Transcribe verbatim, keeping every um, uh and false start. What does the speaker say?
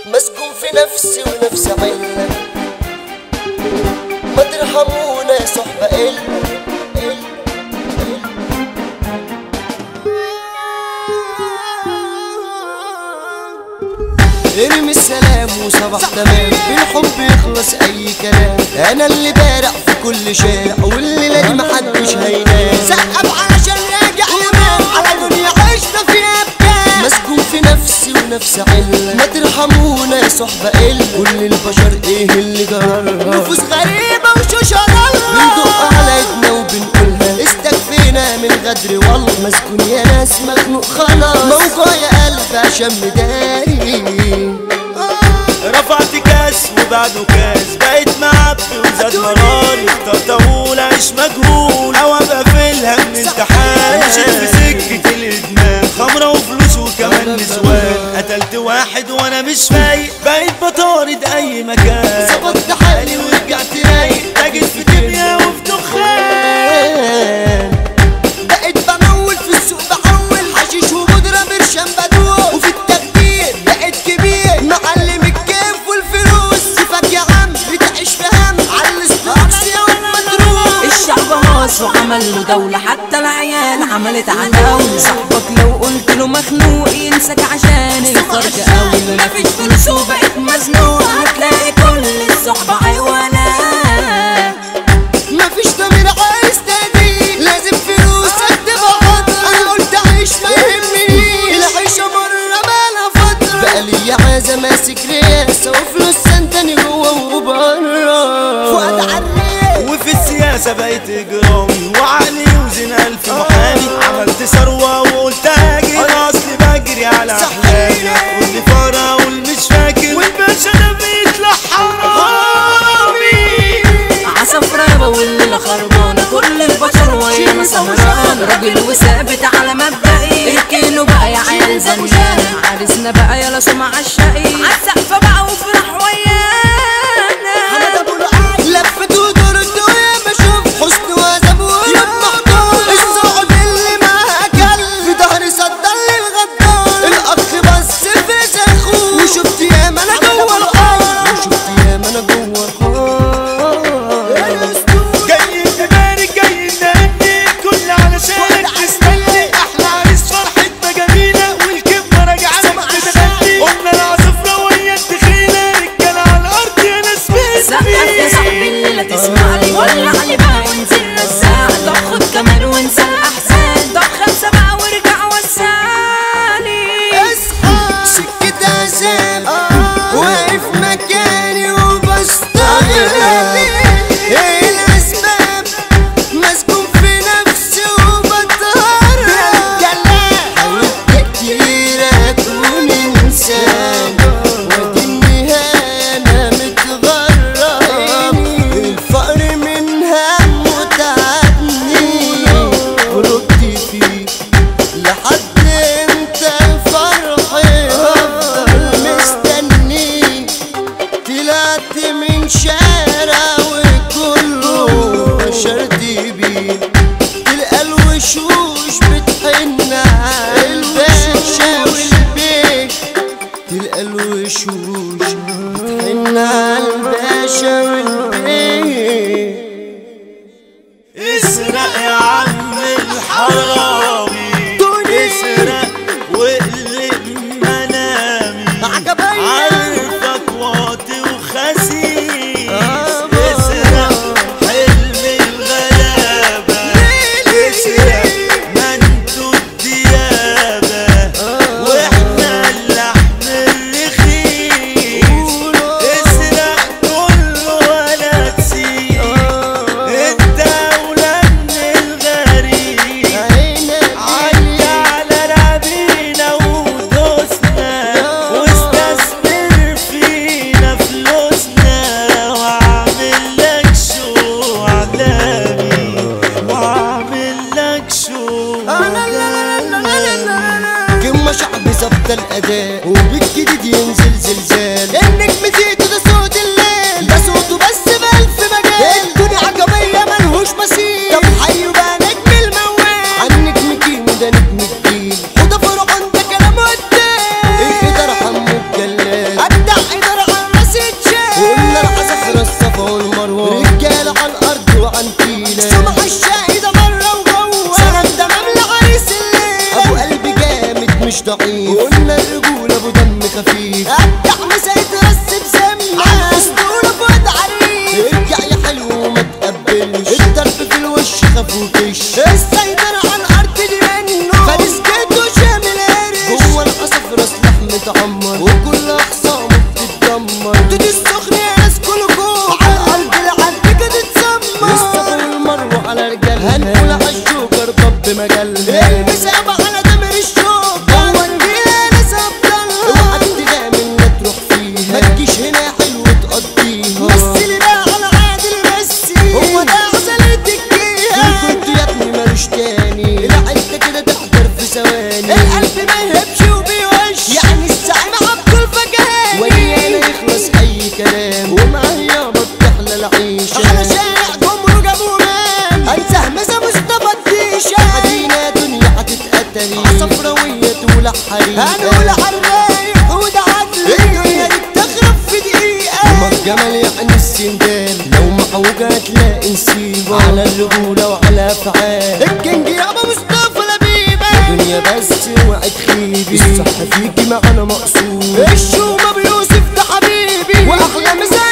مسجون في نفسي ونفسي عيلة، ما ترحمونا يا صحبة إلا ارمي السلام وصباح تمام، بالحب يخلص اي كلام. انا اللي بارع في كل شارع، والليلة دي محدش هينام. سقف علشان راجع ينام، على دنيا عشنا فيها بكام. مسجون في نفسي ونفسي عيلة، ما ترحمونا يا صحبة إلا. كل البشر ايه اللي جرالها، نفوس غريبة وشوشرالها. بندق على ايدنا وبنقولها استكفينا من غدر والله. مسجون يا ناس مخنوق خلاص، موجوع يا قلب عشان مداري. رفعت كاس وبعده كاس، بقيت معبي وزاد مراري. اخترت اقول عيش مجهول او ابقى في الهم امتحان. مشيت في سكة الادمان، خمرة وفلوس وكمان نسوان. قتلت واحد وانا مش فايق، بقيت بطارد اي مكان. ظبطت حالي ورجعت رايق، تاجر في كيميا وفي دخان. بقيت بمول في السوق، بحول حشيش وبودرة برشام بدوق. وفي التخدير بقيت كبير، معلم الكيف والفلوس. سيبك يا عم بتعيش في هم، على الستوكس يا مضروب. الشعب هاص وعمل له دولة، حتى العيال عملت عداولة. صاحبك لو قلت له مخنوق ينساك عشان الفرق أولى. مفيش فلوس وبقيت مزنوق، هتلاقي كل الصحبة عيوانة. مفيش ضمير عايز تهديه، لازم فلوسك تبقى حاضر. انا قلت عيش ما يهمنيش، العيشة مرة بقالها فترة. بقى لي عازة ماسك رياسة، وفلوس سندني جوه وبره. فؤاد عريق وفي السياسة بقيت اجرامي، وعقلي يوزن الف محامي. عملت ثروة وقلت هاجي، انا اصلي بجري على احلامي. واللي فرا والمش فاكر، والباشا ده بيطلع حرامي. عصفرة والليلة خربانة، كل البشر ويانا سهران. راجل وثابت على مبدئي، اركنوا بقى يا عيال زنانة. عرسنا بقى يلا سمع عالشقي، عالسقفة بقى وفرح ويانا. لفت ودورت وياما شوف حسن وعذاب ويوم محضور. الصعب اللي معاها كل في ظهري صدر لي الغدار. الاخ بس في اخوه، وشفت ياما انا جوه الحار. وشفت ياما انا جوه الحار. جاي تبارك جاي نهني، كل علشانك تستني. احلى عريس فرحتنا جميلة، والكبة راجعة لك تتغني. قلنا العصفرة وهي التخينة، رجالة على الارض يا ناس سقف يا صاحبي الليلة تسمع لي، ولع لي بقى وانزل رزاع. طب خد كمان وانسى الاحزان، طب خمسة بقى وارجع وسعلي. اصحى سكة عذاب، واقف مكاني وبستغرب. ايه الاسباب؟ مسجون في نفسي وبتهرب. حاولت كتير اكون انسان، وادي النهاية متغرب. الفقر من همه تعبني، ورد فيه لحد امتى الفرح هفضل مستني. طلعت من شارع وكله بشرت بيه، تلقى الوشوش بتحن على الباشا والبيه. تلقى الوشوش بتحن على الباشا والبيه. اسرق يا عم الحرامي، اسرق واقلب منامي. عارفك واطي وخسيس، اسرق حلم الغلابة. اسرق ما انتوا الديابة، واحنا اللحم الرخيص. اسرق كله ولا تسيب، الدولة من الغريب. عدى على رابينا ودوسنا، واستثمر فينا فلوسنا. وعامل لك شو علامي، وعامل لك شو علامي. كم شعبي ظبط الاداء، وبالجديد ينزل زلزال. النجم زيتو ده صوت الليل، ده صوته بس بألف مجال. الدنيا عجبية ملهوش مثيل، طب حيوا بقى نجم الموال. عالنجم كيمو ده نجم الجيل، وده فرعون ده كلامه قدام. الإدارة حمو الجلال، أبدع خفيف ابدع مسايد رس بسمة عالاسطورة فؤاد عريف ارجع يا حلو وما تقبلش الضرب في الوش خاف وكش السيطرة على الارض دي منه فارس جيته شامل قرش جوه القصف راس لحم متعمر وكل اخصامه بتتدمر دودي السخن يا ناس كله جوه على الارض العد كده تتسمر الصبر والمروه على رجالها هنقول على الجوكر ضب مجالها المسابة على دمر الشوك جوه الجيل ناس ابطالها اوعى تغامر لا تروح فيها ما تجيش هنا حلو تقضيها مثلي بقى على عادل ميسي هو ده عسل التكية كنت يا ابني مالوش تاني العدة كده تحضر في ثواني القلب ما يهبش وبيوش يعني الزعيم عبد الفجاني ويانا يخلص اي كلام ومعاه يابا بتحلى العيشة على شارع جمرو جابوا مان انسى مسا مصطفى الديشة مدينة دنيا هتتقتلي عصفراوية تولع حريقة هنقول عالرايق وده عدل الدنيا دي بتخرب في دقيقة هما الجمل يعني السندال لو معوجة هتلاقي نسيبة على الرجولة وعلى افعال الكينج يابا مصطفى لبيبة الدنيا بس وعد خيبي الصح فيكي معانا مقصود الشومة بيوسف ده حبيبي واحلى مسا